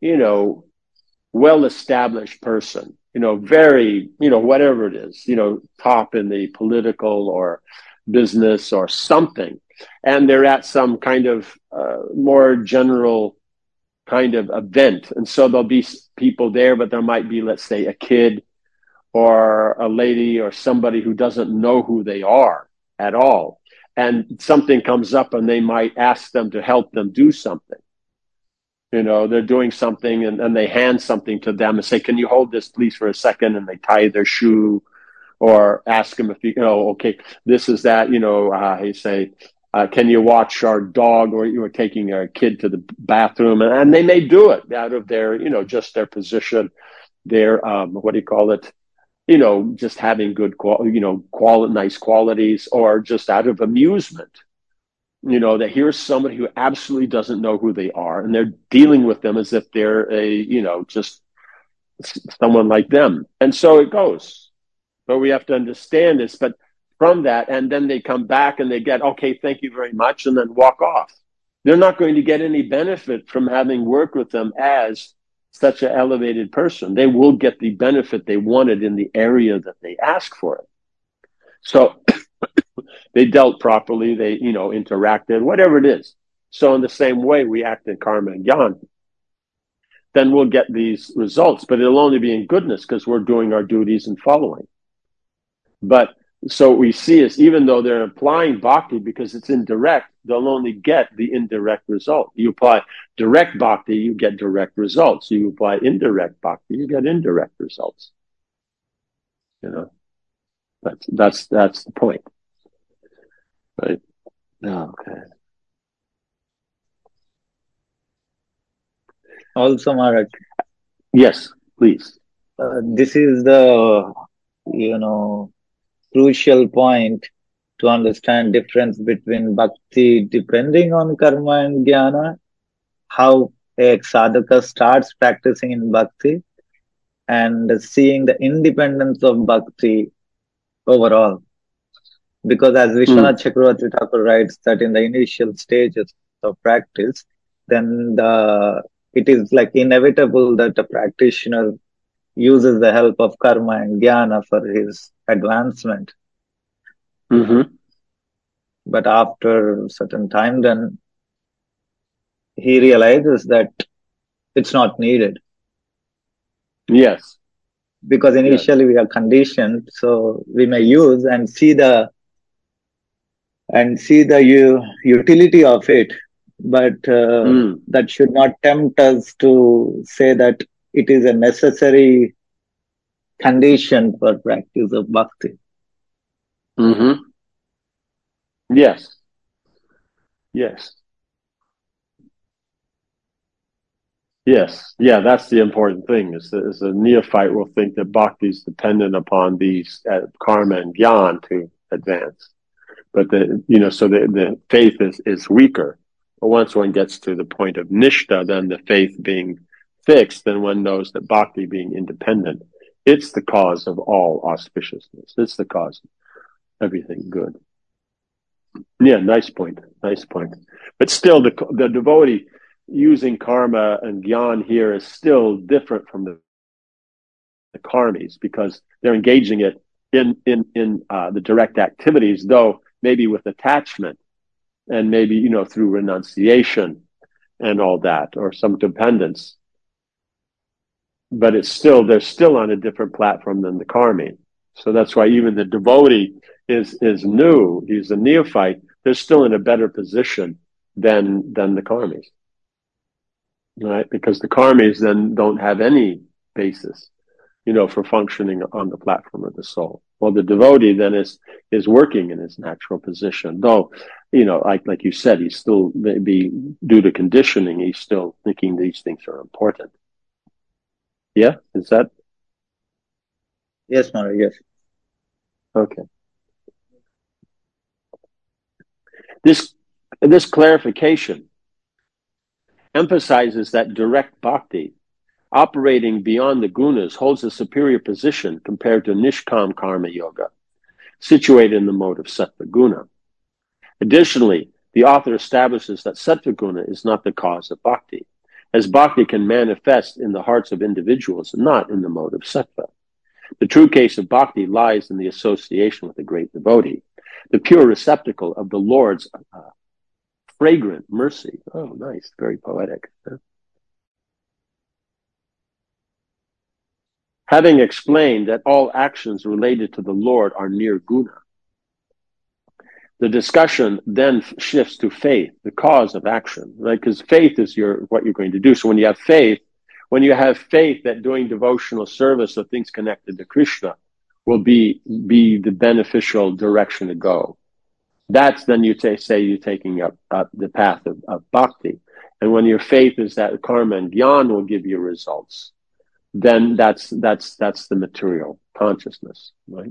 well-established person, very, whatever it is, top in the political or business or something. And they're at some kind of more general kind of event. And so there'll be people there, but there might be, let's say, a kid or a lady or somebody who doesn't know who they are at all. And something comes up and they might ask them to help them do something. They're doing something and they hand something to them and say, can you hold this please for a second? And they tie their shoe or ask them if okay, this is that, you say, can you watch our dog, or you were taking a kid to the bathroom, and they may do it out of their, just their position, their, what do you call it? Just having good nice qualities, or just out of amusement. That here's somebody who absolutely doesn't know who they are, and they're dealing with them as if they're just someone like them. And so it goes. But we have to understand this. But from that, and then they come back and they get, okay, thank you very much, and then walk off. They're not going to get any benefit from having worked with them as such an elevated person. They will get the benefit they wanted in the area that they asked for it. So they dealt properly, they, interacted, whatever it is. So in the same way we act in karma and gyan, then we'll get these results, but it'll only be in goodness because we're doing our duties and following. But so what we see is, even though they're applying bhakti because it's indirect, they'll only get the indirect result. You apply direct bhakti, you get direct results. You apply indirect bhakti, you get indirect results. That's the point. Right. Okay. Also, Maharaj. Yes, please. This is the, crucial point to understand difference between bhakti depending on karma and jnana, how a sadhaka starts practicing in bhakti, and seeing the independence of bhakti overall. Because as Vishwanath Chakravarti Thakur writes that in the initial stages of practice, then it is like inevitable that a practitioner uses the help of karma and jnana for his advancement. Mm-hmm. But after a certain time, then he realizes that it's not needed. Yes. Because initially we are conditioned, so we may use and see the utility of it, but that should not tempt us to say that it is a necessary condition for practice of bhakti. Mm-hmm. Yes. Yes. Yes. Yeah, that's the important thing, is a neophyte will think that bhakti is dependent upon these karma and jnana to advance. But the faith is weaker. But once one gets to the point of nishta, then the faith being fixed, then one knows that bhakti being independent, it's the cause of all auspiciousness. It's the cause of everything good. Yeah, nice point. Nice point. But still, the devotee using karma and gyan here is still different from the karmis, because they're engaging it in the direct activities, though maybe with attachment, and maybe through renunciation and all that, or some dependence. But they're still on a different platform than the karmi. So that's why even the devotee is new. He's a neophyte. They're still in a better position than the karmis, right? Because the karmis then don't have any basis, for functioning on the platform of the soul. Well, the devotee then is working in his natural position, though, like you said, he's still, maybe due to conditioning, he's still thinking these things are important. Yeah, is that? Yes, Maharaj, yes. Okay. This clarification emphasizes that direct bhakti, operating beyond the gunas, holds a superior position compared to nishkam karma yoga, situated in the mode of sattva guna. Additionally, the author establishes that sattva guna is not the cause of bhakti, as bhakti can manifest in the hearts of individuals, not in the mode of sattva. The true case of bhakti lies in the association with a great devotee, the pure receptacle of the Lord's fragrant mercy. Oh, nice. Very poetic. Having explained that all actions related to the Lord are nirguna, the discussion then shifts to faith, the cause of action, right? Because faith is what you're going to do. So when you have faith that doing devotional service of things connected to Krishna will be the beneficial direction to go. That's then you say you're taking up the path of bhakti. And when your faith is that karma and gyan will give you results, then that's the material consciousness, right?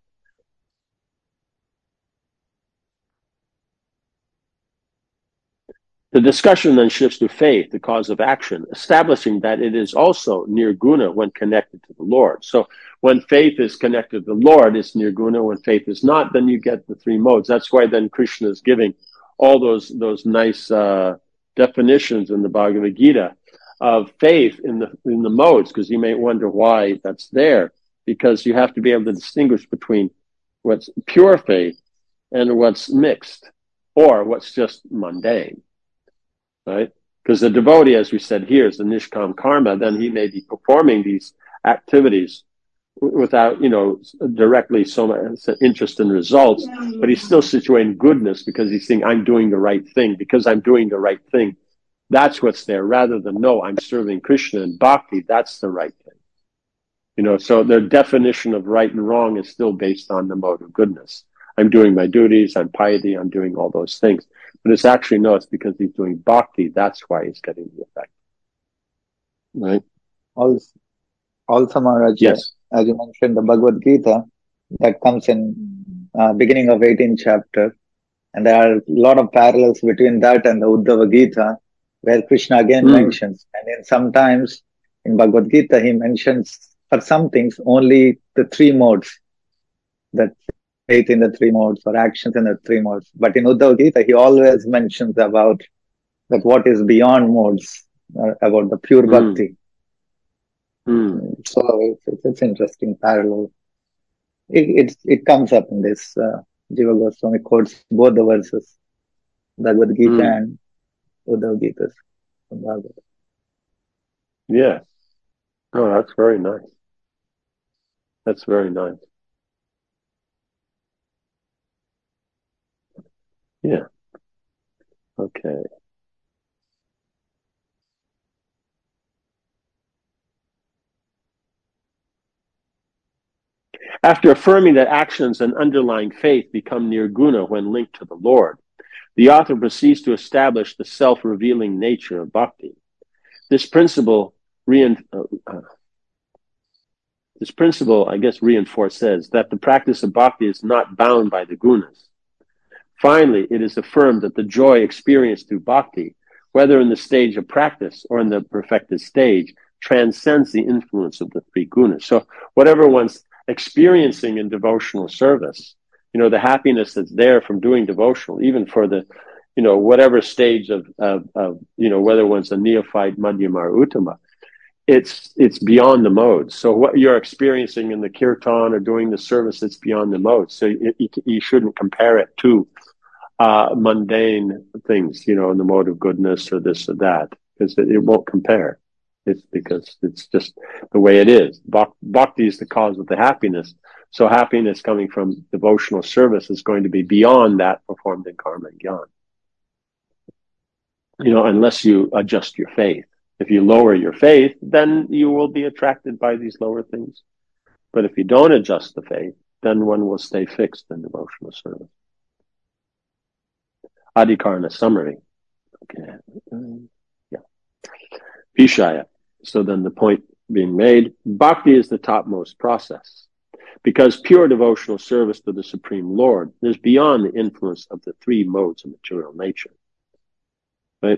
The discussion then shifts to faith, the cause of action, establishing that it is also nirguna when connected to the Lord. So when faith is connected to the Lord, it's nirguna. When faith is not, then you get the three modes. That's why then Krishna is giving all those nice definitions in the Bhagavad Gita of faith in the modes, because you may wonder why that's there, because you have to be able to distinguish between what's pure faith and what's mixed, or what's just mundane. Right? Because the devotee, as we said here, is the nishkam karma, then he may be performing these activities without, directly so much interest in results, but he's still situating goodness because he's saying, I'm doing the right thing. Because I'm doing the right thing, that's what's there, rather than, no, I'm serving Krishna and bhakti, that's the right thing. So their definition of right and wrong is still based on the mode of goodness. I'm doing my duties, I'm piety, I'm doing all those things. But it's actually, no, it's because he's doing bhakti. That's why he's getting the effect. Right? Also Maharaj, yes. As you mentioned, the Bhagavad Gita, that comes in beginning of 18th chapter. And there are a lot of parallels between that and the Uddhava Gita, where Krishna again mentions. And then sometimes in Bhagavad Gita, he mentions for some things only the three modes, that faith in the three modes or actions in the three modes. But in Uddhava Gita, he always mentions about that what is beyond modes, about the pure bhakti. So it's interesting parallel. It comes up in this. Jiva Goswami quotes both the verses, Bhagavad Gita and Uddhava Gita. Yeah. Oh, that's very nice. That's very nice. Yeah. Okay. After affirming that actions and underlying faith become nirguna when linked to the Lord, the author proceeds to establish the self-revealing nature of bhakti. This principle, I guess, reinforces that the practice of bhakti is not bound by the gunas. Finally, it is affirmed that the joy experienced through bhakti, whether in the stage of practice or in the perfected stage, transcends the influence of the three gunas. So whatever one's experiencing in devotional service, the happiness that's there from doing devotional, even for the, whatever stage of whether one's a neophyte, madhyama, or uttama, it's beyond the modes. So what you're experiencing in the kirtan or doing the service, it's beyond the modes. So you shouldn't compare it to mundane things, in the mode of goodness or this or that, because it won't compare. It's because it's just the way it is. Bhakti is the cause of the happiness. So happiness coming from devotional service is going to be beyond that performed in karma and gyan. unless you adjust your faith. If you lower your faith, then you will be attracted by these lower things. But if you don't adjust the faith, then one will stay fixed in devotional service. Adhikarana summary. Okay. Yeah. Vishaya. So then the point being made, bhakti is the topmost process. Because pure devotional service to the Supreme Lord is beyond the influence of the three modes of material nature. Right?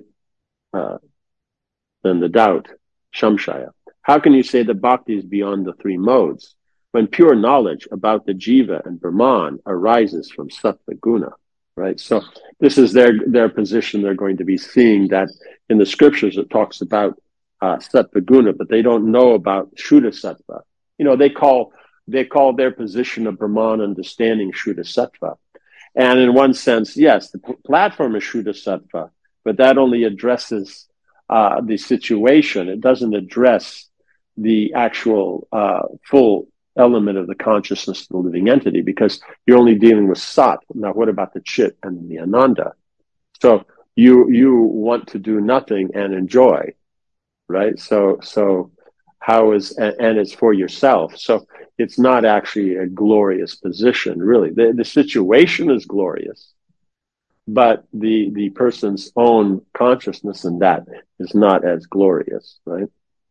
Then the doubt, Shamshaya. How can you say that bhakti is beyond the three modes when pure knowledge about the jiva and Brahman arises from sattva guna? Right? So this is their position. They're going to be seeing that in the scriptures it talks about sattva guna, but they don't know about Shuddha sattva. They call their position of Brahman understanding Shuddha sattva. And in one sense, yes, the platform is Shuddha sattva, but that only addresses the situation. It doesn't address the actual full element of the consciousness of the living entity, because you're only dealing with Sat. Now, what about the Chit and the Ananda? So you want to do nothing and enjoy, right? So how is, and it's for yourself. So it's not actually a glorious position, really. The situation is glorious, but the person's own consciousness in that is not as glorious, right?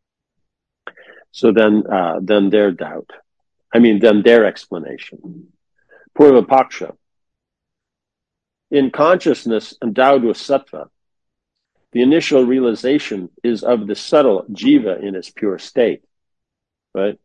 So then their doubt. Then their explanation. Purva Paksha. In consciousness endowed with sattva, the initial realization is of the subtle jiva in its pure state, right?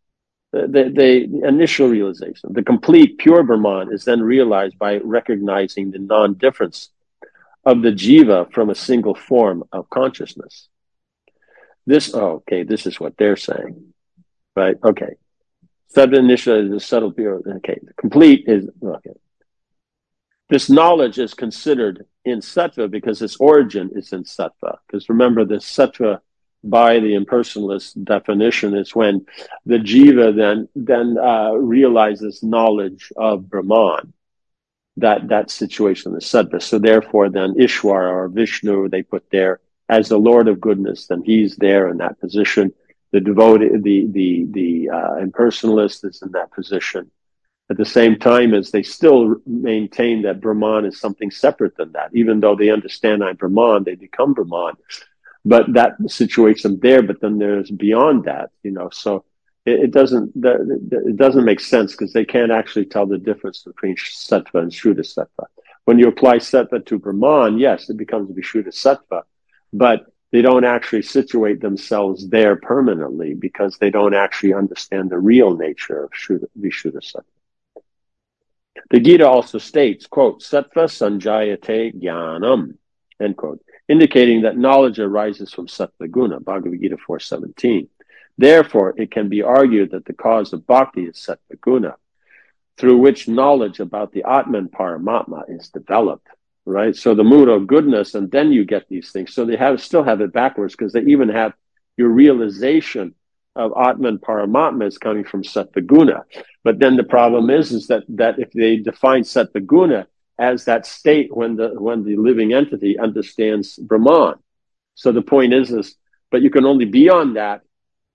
The initial realization, the complete pure Brahman is then realized by recognizing the non-difference of the jiva from a single form of consciousness. This is what they're saying, right? Okay. Sattva initial is the subtle pure. Okay. The complete is, okay. This knowledge is considered in sattva because its origin is in sattva. Because remember, the sattva, by the impersonalist definition, is when the jiva then realizes knowledge of Brahman. That situation is sattva. So therefore, then Ishwara or Vishnu, they put there as the Lord of goodness. Then he's there in that position. The devotee, the impersonalist is in that position. At the same time as they still maintain that Brahman is something separate than that. Even though they understand I'm Brahman, they become Brahman. But that situates them there, but then there's beyond that, so it doesn't make sense, because they can't actually tell the difference between sattva and Shuddha sattva. When you apply sattva to Brahman, yes, it becomes Vishuddha sattva, but they don't actually situate themselves there permanently, because they don't actually understand the real nature of Vishuddha sattva. The Gita also states, quote, sattva sanjayate jnanam, end quote, indicating that knowledge arises from sattva guna, Bhagavad Gita 4:17. Therefore, it can be argued that the cause of bhakti is sattva guna, through which knowledge about the Atman Paramatma is developed, right? So the mood of goodness, and then you get these things. So they still have it backwards, because they even have your realization of Atman Paramatma is coming from sattva guna. But then the problem is that if they define sattva guna as that state when the living entity understands Brahman. So the point is, but you can only be on that.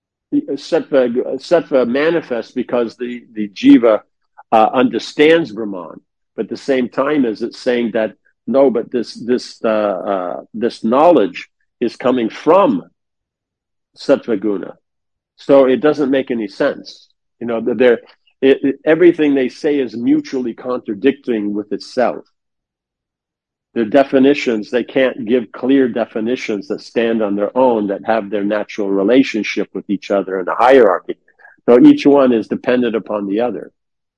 Sattva manifests because the jiva understands Brahman. But at the same time as it's saying that, no, but this knowledge is coming from sattva guna. So it doesn't make any sense. Everything they say is mutually contradicting with itself. Their definitions, they can't give clear definitions that stand on their own, that have their natural relationship with each other in a hierarchy. So each one is dependent upon the other.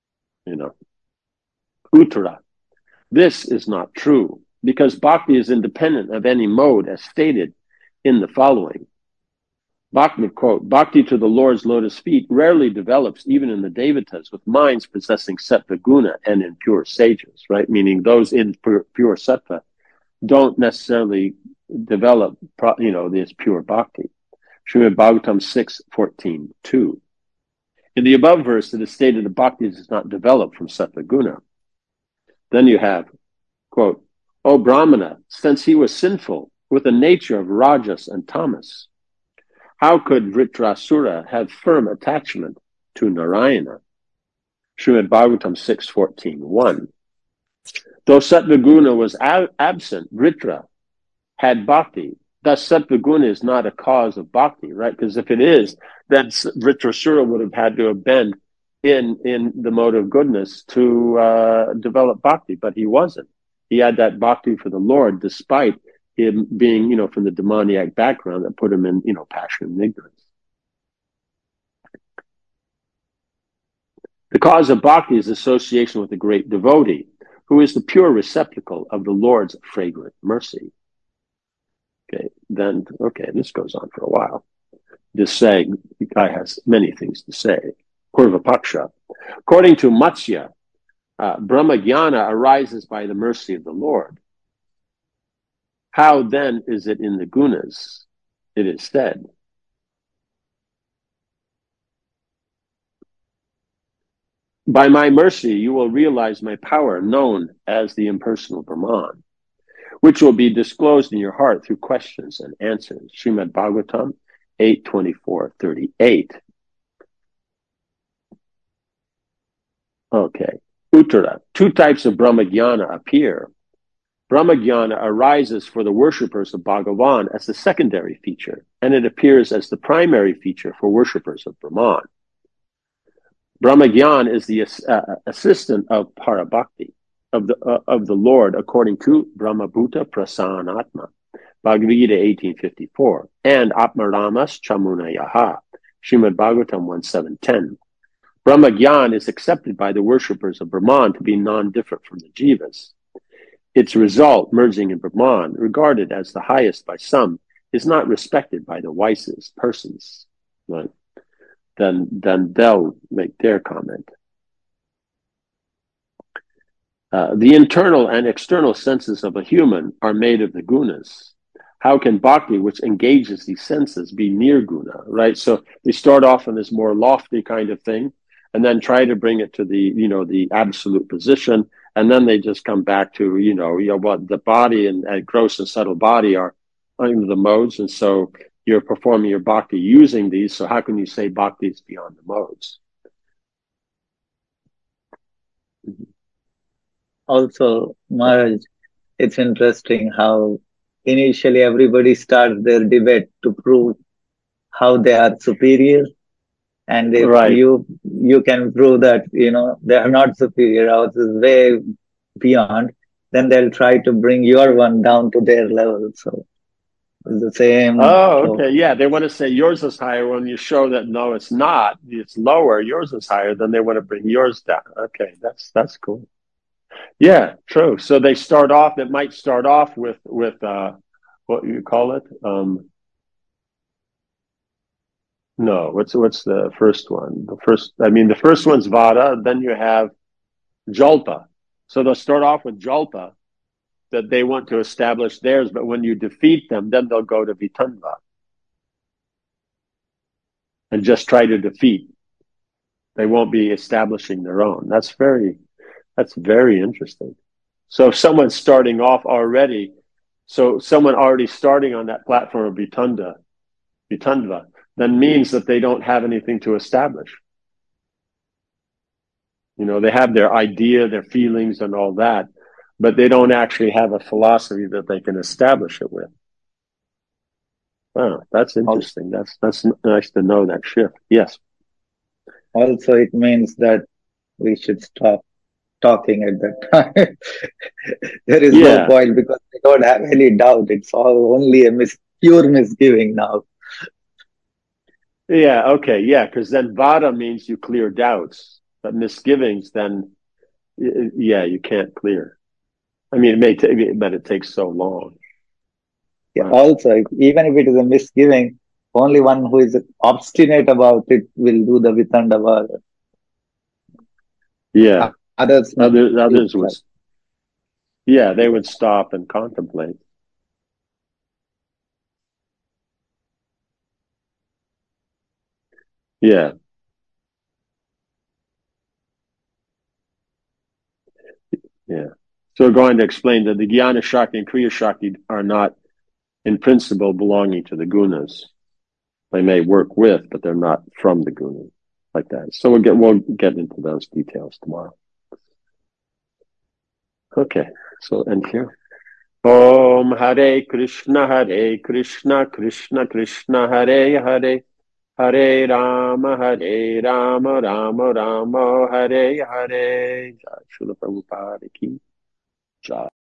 Uttara. This is not true, because bhakti is independent of any mode, as stated in the following. Bhakti, quote, bhakti to the Lord's lotus feet rarely develops even in the devatas with minds possessing sattva guna and in pure sages, right? Meaning those in pure sattva don't necessarily develop, this pure bhakti. Srimad Bhagavatam 6:14-2. In the above verse, it is stated that bhakti does not develop from sattva guna. Then you have, quote, O Brahmana, since he was sinful, with the nature of Rajas and Tamas. How could Vritrasura have firm attachment to Narayana? Srimad Bhagavatam 6.14.1. Though Sattvaguna was absent, Vritra had bhakti. Thus, Sattvaguna is not a cause of bhakti, right? Because if it is, then Vritrasura would have had to have been in the mode of goodness to develop bhakti, but he wasn't. He had that bhakti for the Lord, despite him being, from the demoniac background that put him in, passion and ignorance. The cause of bhakti is association with a great devotee, who is the pure receptacle of the Lord's fragrant mercy. This goes on for a while. This saying, the guy has many things to say. Purvapaksha. According to Matsya, Brahmajnana arises by the mercy of the Lord. How then is it in the gunas? It is said, by my mercy you will realize my power, known as the impersonal Brahman, which will be disclosed in your heart through questions and answers. Srimad Bhagavatam 8.24.38. Okay. Uttara. Two types of Brahmajnana appear. Brahmajnana arises for the worshippers of Bhagavan as the secondary feature, and it appears as the primary feature for worshippers of Brahman. Brahmajnana is the assistant of Parabhakti, of the Lord, according to Brahmabhuta Prasanatma, Bhagavad Gita 18.54, and Atmaramas Chamunayaha, Srimad Bhagavatam 1.7.10. Brahmajnana is accepted by the worshippers of Brahman to be non-different from the jivas. Its result, merging in Brahman, regarded as the highest by some, is not respected by the wisest persons. Right? Then they'll make their comment. The internal and external senses of a human are made of the gunas. How can bhakti, which engages these senses, be nirguna, right? So they start off in this more lofty kind of thing, and then try to bring it to the absolute position, and then they just come back to, what the body and gross and subtle body are under the modes, and so you're performing your bhakti using these, so how can you say bhakti is beyond the modes? Also, Maharaj, it's interesting how initially everybody starts their debate to prove how they are superior. And if right. you can prove that, they are not superior, ours is way beyond, then they'll try to bring your one down to their level. So it's the same. Oh, okay. Yeah, they want to say yours is higher when you show that no, it's not. It's lower. Yours is higher. Then they want to bring yours down. Okay, that's cool. Yeah, true. So they start off. It might start off with what you call it. No, what's the first one? The first one's Vada. Then you have Jalpa. So they'll start off with Jalpa, that they want to establish theirs, but when you defeat them, then they'll go to Vitandva and just try to defeat. They won't be establishing their own. That's very interesting. So if someone's starting off already, someone already starting on that platform of Vitandva, then means that they don't have anything to establish. They have their idea, their feelings and all that, but they don't actually have a philosophy that they can establish it with. Wow, that's interesting. That's nice to know that shift. Yes. Also, it means that we should stop talking at that time. There is no point because we don't have any doubt. It's all only a pure misgiving now. Yeah, okay, yeah, because then vada means you clear doubts, but misgivings, then, you can't clear. I mean, it may take, but it takes so long. Yeah, right. Also, even if it is a misgiving, only one who is obstinate about it will do the Vitandavada. Yeah. Others would, they would stop and contemplate. Yeah. Yeah. So we're going to explain that the Jnana Shakti and Kriya Shakti are not in principle belonging to the gunas. They may work with, but they're not from the guna, like that. So we'll get into those details tomorrow. Okay, so end here. Om Hare Krishna, Krishna Krishna, Hare Hare, Hare Rama, Rama Rama, Hare Hare. Jai Srila Prabhupada ki Jai.